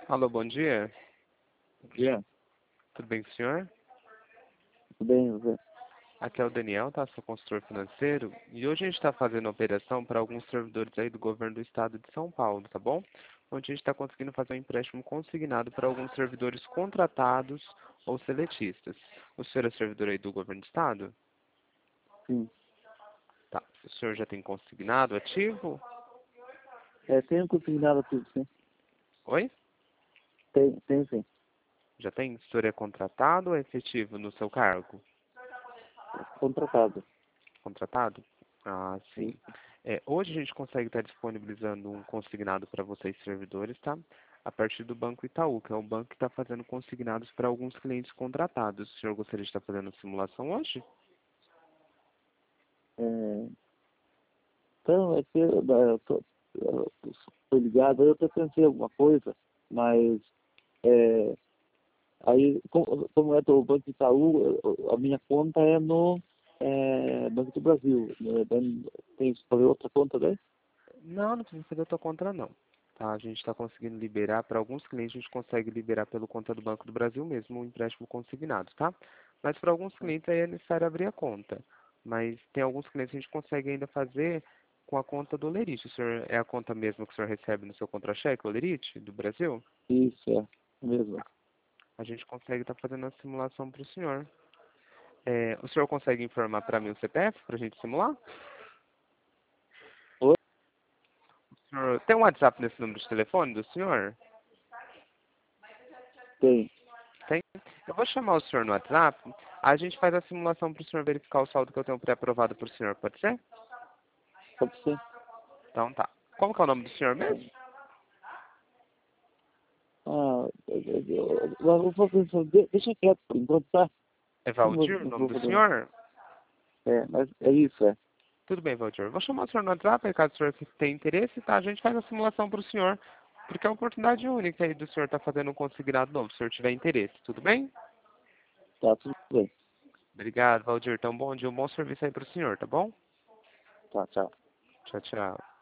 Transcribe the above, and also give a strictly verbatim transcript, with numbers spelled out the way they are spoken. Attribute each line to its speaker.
Speaker 1: Alô, bom dia.
Speaker 2: Bom dia.
Speaker 1: Tudo bem com o senhor?
Speaker 2: Tudo bem, você?
Speaker 1: Aqui é o Daniel, tá? Sou consultor financeiro. E hoje a gente está fazendo operação para alguns servidores aí do governo do estado de São Paulo, tá bom? Onde a gente está conseguindo fazer um empréstimo consignado para alguns servidores contratados ou seletistas. O senhor é servidor aí do governo do estado?
Speaker 2: Sim.
Speaker 1: Tá. O senhor já tem consignado ativo?
Speaker 2: É, tenho consignado tudo, sim.
Speaker 1: Oi?
Speaker 2: Tem, tem sim.
Speaker 1: Já tem? O senhor é contratado ou é efetivo no seu cargo?
Speaker 2: Contratado.
Speaker 1: Contratado? Ah, sim.
Speaker 2: Isso.
Speaker 1: É, hoje a gente consegue estar disponibilizando um consignado para vocês servidores, tá? A partir do Banco Itaú, que é o banco que está fazendo consignados para alguns clientes contratados. O senhor gostaria de estar fazendo a simulação hoje?
Speaker 2: É, então, é que eu, eu tô, eu tô ligado, eu até pensei em alguma coisa, mas é, aí, como, como é do Banco Itaú, eu- a minha conta é no é, Banco do Brasil. Né? Tem tem que fazer outra conta daí?
Speaker 1: Não, não precisa fazer a tua conta não. Tá? A gente está conseguindo liberar, para alguns clientes a gente consegue liberar pelo conta do Banco do Brasil mesmo, o empréstimo consignado, tá? Mas para alguns clientes aí é necessário abrir a conta. Mas tem alguns clientes que a gente consegue ainda fazer com a conta do Lerite. O senhor, é a conta mesmo que o senhor recebe no seu contra-cheque, o Lerite, do Brasil?
Speaker 2: Isso, é. Mesmo.
Speaker 1: A gente consegue estar fazendo a simulação para o senhor. É, o senhor consegue informar para mim o C P F para a gente simular?
Speaker 2: Oi?
Speaker 1: O senhor tem um WhatsApp nesse número de telefone do senhor?
Speaker 2: Tem.
Speaker 1: Tem? Eu vou chamar o senhor no WhatsApp. A gente faz a simulação para o senhor verificar o saldo que eu tenho pré-aprovado para o senhor. Pode ser?
Speaker 2: Pode ser.
Speaker 1: Então tá. Como que é o nome do senhor mesmo?
Speaker 2: Ah, eu, eu, eu, eu vou fazer isso. De- Deixa quieto por enquanto, tá?
Speaker 1: É
Speaker 2: Não vou,
Speaker 1: Valdir o
Speaker 2: não
Speaker 1: nome
Speaker 2: vou
Speaker 1: do
Speaker 2: fazer.
Speaker 1: senhor?
Speaker 2: É, mas é isso, é.
Speaker 1: Tudo bem, Valdir. Eu vou chamar o senhor no WhatsApp, aí caso o senhor tenha interesse, tá? A gente faz a simulação para o senhor. Porque é uma oportunidade única aí do senhor estar fazendo um consignado novo, se o senhor tiver interesse. Tudo bem?
Speaker 2: Tá, tudo bem.
Speaker 1: Obrigado, Valdir. Então, bom dia, um bom serviço aí para o senhor, tá bom?
Speaker 2: Tá, tchau.
Speaker 1: Tchau, tchau.